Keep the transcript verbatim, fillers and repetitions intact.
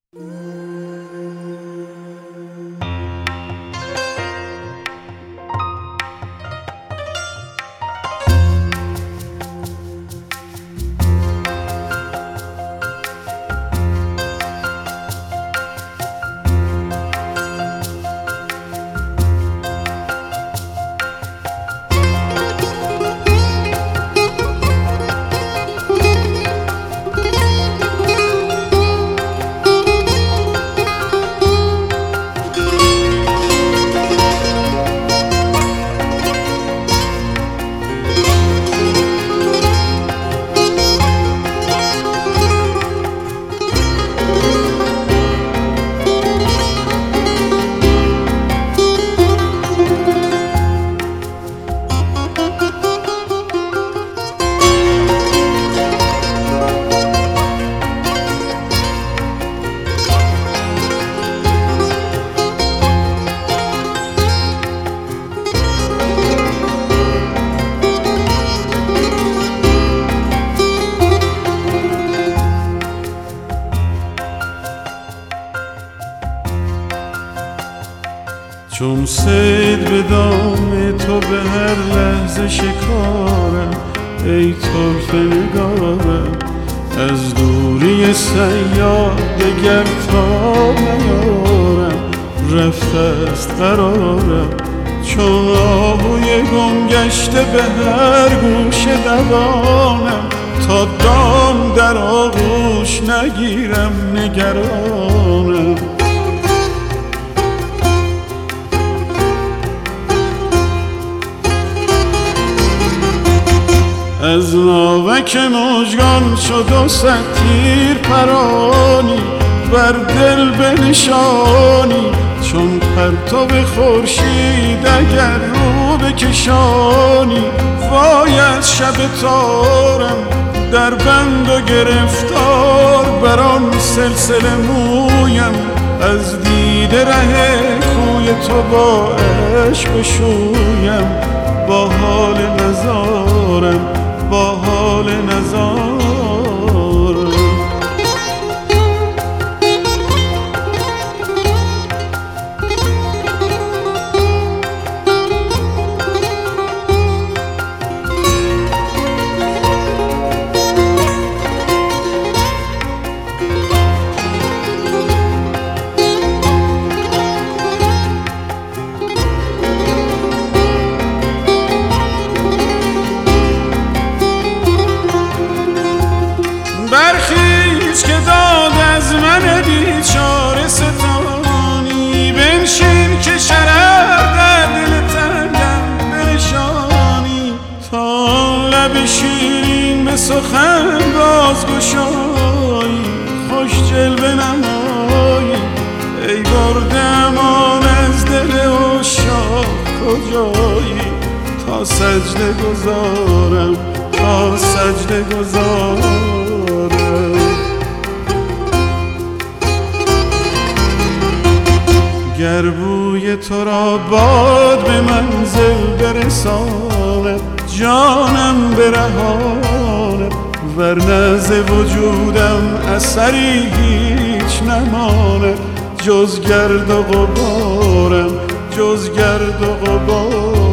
چون صید به دام تو به هر لحظه شکارم، ای طرف نگارم از دوری صیاد دگر تا نیارم، رفته است قرارم چون آهوی گم گشته به هر گوشه دوانم، تا دام در آغوش نگیرم نگرانم. از ناوک مژگان شد و صد تیر پرانی بر دل بنشانی، چون پرتو خورشید اگر رو بکشانی. وای از شب تارم در بند و گرفتار، بر آن سلسله مویم از دیده ره کوی تو با عشق بشویم. با حال نزارم با حال نزارم برخیز که داد از من بیچاره ستانی، بنشین که شرر در دل تنگم بنشانی. تا لب شیرین به سخن بازگشایی، خوش جلوه نمایی ای برده امان از دل عشاق کجایی. تا سجده گذارم تا سجده گذارم گر بوی تو را باد به منزل برساند، جانم برهاند ورنه ز وجودم اثری هیچ نماند. جز گرد و غبارم جز گرد و غبارم